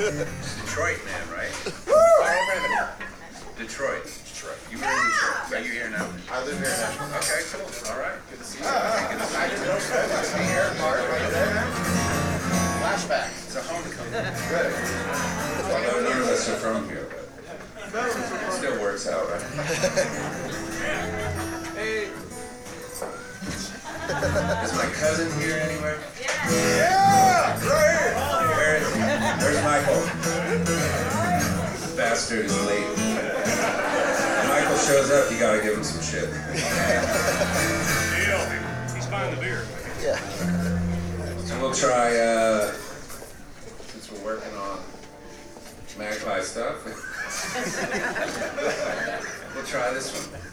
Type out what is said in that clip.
Detroit man, right? Detroit. You were in Detroit. Are you here now? I live here in Nashville. Okay, cool. All right. Good to see you. I didn't know that. Must be here, Mark, right there. Flashback. It's a homecoming. Good. Although none of us are from here, but it still works out, right? Hey. Is my cousin here anywhere? Yeah! Right here! Where is he? Where's Michael? Bastard is late. When Michael shows up, you gotta give him some shit. Deal. He's buying the beer. Yeah. So we'll try, since we're working on Magpie stuff, we'll try this one.